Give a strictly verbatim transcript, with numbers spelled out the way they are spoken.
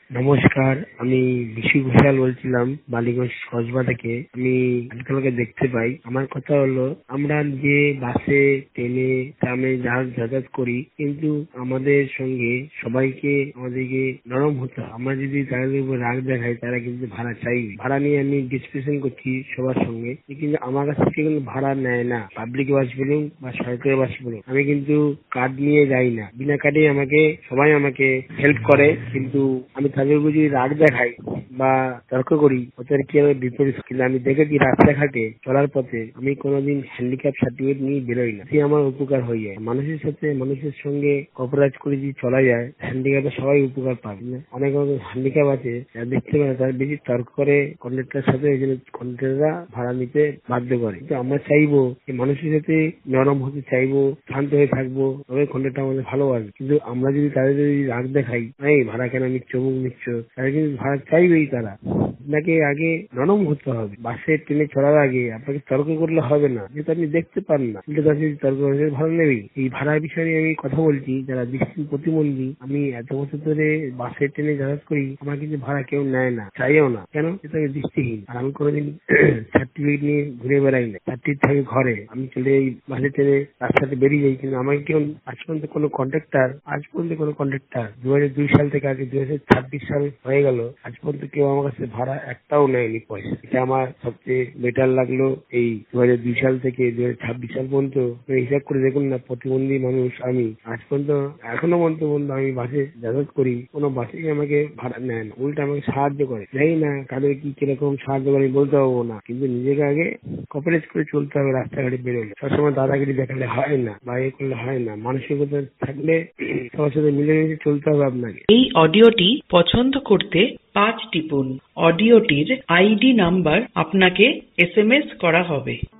নমস্কার, আমি বিশু ঘোষাল বলছিলাম বালিগঞ্জ কসবা থেকে। আমি আজকালকে দেখতে পাই, আমার কথা হলো আমরা যে বাসে, ট্রেনে, ট্রামে যাতায়াত করি, কিন্তু আমাদের সঙ্গে সবাইকে আমাদেরকে নরম হতে হয়। আমরা যদি তাদের উপর রাগ দেখাই, তারা কিন্তু ভাড়া চাইবে। ভাড়া নিয়ে আমি ডিসকাশন করছি সবার সঙ্গে, কিন্তু আমার কাছ থেকে কিন্তু ভাড়া নেয় না। পাবলিক বাস বলুন বা সরকারি বাস বলুন, আমি কিন্তু কার্ড নিয়ে যাই না। বিনা কার্ডে আমাকে সবাই আমাকে হেল্প করে, কিন্তু আমি তাদের উপর যদি রাগ দেখাই বা তর্ক করি, ওদের কি হবে বিপরীত। কিন্তু আমি দেখেছি রাস্তাঘাটে চলার পথে আমি কোনোদিন হ্যান্ডিক্যাপ সার্টিফিকেট নিয়ে বেরোই না। সে আমার উপকার হয়ে যায়। মানুষের সাথে মানুষের সঙ্গে কপারেট করে যদি চলা যায়, হ্যান্ডিক্যাপে সবাই উপকার পাবে। অনেক অনেক হ্যান্ডিক্যাপ আছে, যারা দেখতে পারে তারা বেশি তর্ক করে কন্ডাক্টরের সাথে, এই জন্য কন্ডাক্টররা ভাড়া নিতে বাধ্য করে। কিন্তু আমরা চাইবো যে মানুষের সাথে নরম হতে চাইবো, শান্ত হয়ে থাকবো, তবে কন্ডাক্টর আমাদের ভালোবাসবে। কিন্তু আমরা যদি তাদের যদি রাগ দেখাই, এই ভাড়া কেন নিচ্ছ, মুখ নিচ্ছ, তারা কিন্তু ভাড়া চাইবেই। তারা আপনাকে আগে নরম হতে হবে। বাসে ট্রেনে চড়ার আগে আপনাকে তর্ক করলে হবে না, যেহেতু আপনি দেখতে পান না। কিন্তু তার যদি তর্ক করে ভালো নেবেই। এই ভাড়ার বিষয়ে আমি কথা বলছি, যারা দৃষ্টি প্রতিবন্ধী, আমি এত বছর ধরে বাসে ট্রেনে যাতায়াত করি, আমার কিন্তু ভাড়া কেউ নেয় না, চাইও না। কেন? এটা আমি দৃষ্টিহীন। আর আমি কোনোদিন সার্টিফিকেট নিয়ে ঘুরে বেড়াই না। সার্টিফিকেট থাকে ঘরে, আমি চলে এই বাসে ট্রেনে রাস্তাতে বেরিয়ে যাই। কিন্তু আমাকে কেউ আজ পর্যন্ত কোনো কন্ট্রাক্টর আজ পর্যন্ত কোনো কন্ট্রাক্টর দু হাজার দুই সাল থেকে আগে দু হাজার ছাব্বিশ সাল হয়ে গেল, আজ পর্যন্ত কেউ আমার কাছে ভাড়া একটাও নেয়নি পয়সা। এটা আমার সবচেয়ে বেটার লাগলো। এই দু হাজার দুই সাল থেকে দু হাজার ছাব্বিশ সাল পর্যন্ত হিসাব করে দেখুন না, প্রতিবন্ধী মানুষ আমি, আজ পর্যন্ত এখনো পর্যন্ত বন্ধু আমি বাসে যাতায়াত করি, কোনো বাসে আমাকে ভাড়া নেয় না, উল্টা আমাকে সাহায্য করে। জানি না কাদের কি কিরকম সাহায্য করে বলতে পারবো না, কিন্তু নিজেকে আগে কপারেট করে চলতে হবে। রাস্তাঘাটে বেরোলে সবসময় দাদাগিরি দেখালে হয় না, বা এ করলে হয় না। মানসিকতা থাকলে সবার সাথে মিলেমিশে চলতে হবে আপনাকে। এই অডিওটি পছন্দ করতে পাঁচ টিপুন। অডিওটির আইডি নাম্বার আপনাকে এস এম এস করা হবে।